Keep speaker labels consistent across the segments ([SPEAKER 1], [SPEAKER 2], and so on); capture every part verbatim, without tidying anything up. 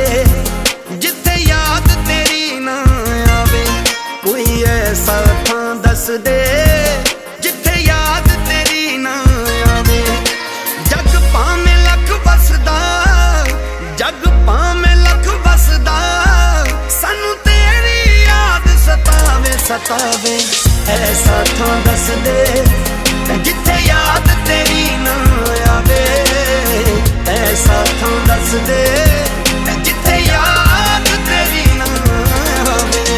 [SPEAKER 1] जिथे याद तेरी ना आवे। कोई ऐसा थां दस दे जिथे याद तेरी ना आवे। जग भावें लख वसदा, जग भावें लख वसदा, सानू तेरी याद सतावे सतावे। ऐसा थां दस दे जिथे याद तेरी ना आवे। ऐसा थां दस दे जिथे याद तेरी ना आवे।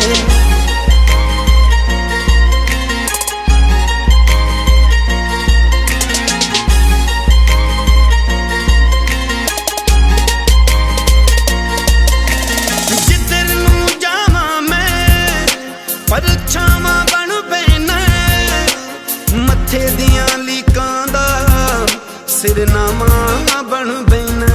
[SPEAKER 1] जिधर नूं जावां मैं परछावां बन पैना। मत्थे दियां लीकां दा सिरनामा बन बैना।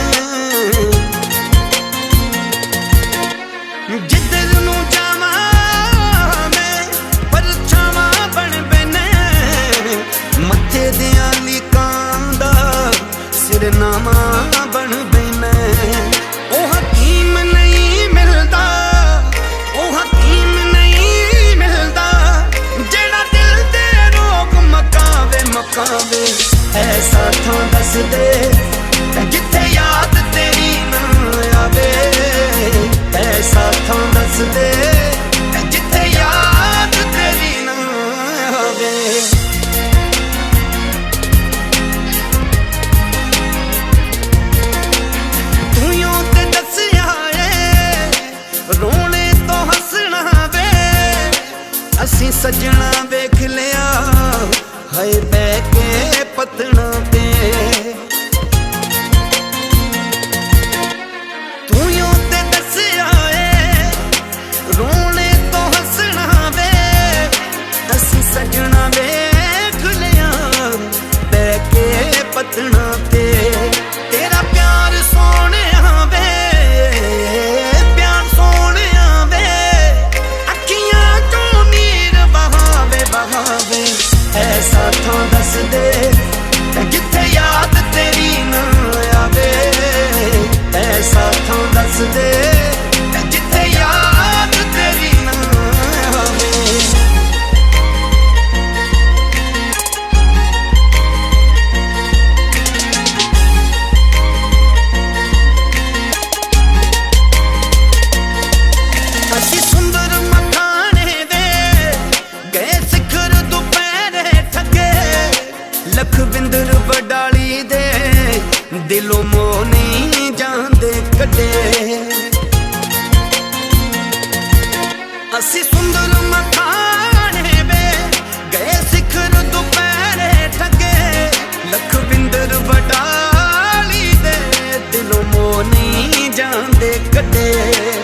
[SPEAKER 1] जिधर नूं जावां मैं परछावां बन बैना। मत्थे दियां लीकां दा सिरनामा बन बैना। ओ हकीम नहीं मिलदा, ओ हकीम नहीं मिलदा, जेड़ा दिल दे रोग मकावे मकावे। ऐसा थां दस दे जिथे याद तेरी ना आवे। ऐसा थां दस दे जिथे याद तेरी ना आवे। तूं ते दसिया ए रोने तो हसना वे। असी सजना वेख लिया हाय बह के पतना पे। तू यूं ते दसिया ए रोने तो हसना वे। असी सजना वेख लिया बह के पतना पे। तेरा प्यार सोने वे, प्यार सोने वे, अखियां चों नीर बहावे बहावे। ऐसा थां दस दे जिथे याद तेरी ना आवे। ऐसा थां दस दे जिथे याद तेरी ना आवे। असी सुंदर मखाने दे गए सिखर दुपहरे ठगे। लखविंदर वडाली दे दिलों मोह नहीं जांदे कटे। असी सुंदर मखाने वे गए सिखर दुपहरे ठगे। लखविंदर वडाली दे दिलों मोह नहीं जांदे कटे।